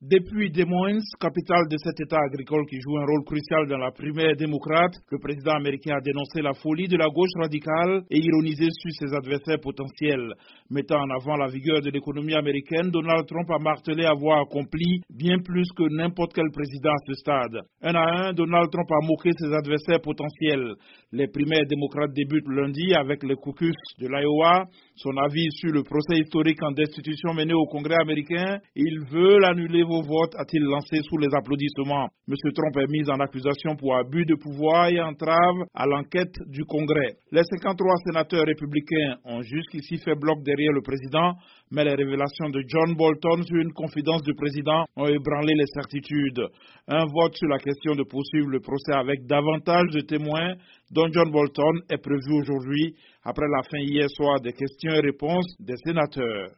Depuis Des Moines, capitale de cet État agricole qui joue un rôle crucial dans la primaire démocrate, le président américain a dénoncé la folie de la gauche radicale et ironisé sur ses adversaires potentiels. Mettant en avant la vigueur de l'économie américaine, Donald Trump a martelé avoir accompli bien plus que n'importe quel président à ce stade. Un à un, Donald Trump a moqué ses adversaires potentiels. Les primaires démocrates débutent lundi avec les caucus de l'Iowa. Son avis sur le procès historique en destitution mené au Congrès américain, il veut annuler vos votes, a-t-il lancé sous les applaudissements. M. Trump est mis en accusation pour abus de pouvoir et entrave à l'enquête du Congrès. Les 53 sénateurs républicains ont jusqu'ici fait bloc derrière le président, mais les révélations de John Bolton sur une confidence du président ont ébranlé les certitudes. Un vote sur la question de poursuivre le procès avec davantage de témoins, dont John Bolton, est prévu aujourd'hui après la fin hier soir des questions et réponses des sénateurs.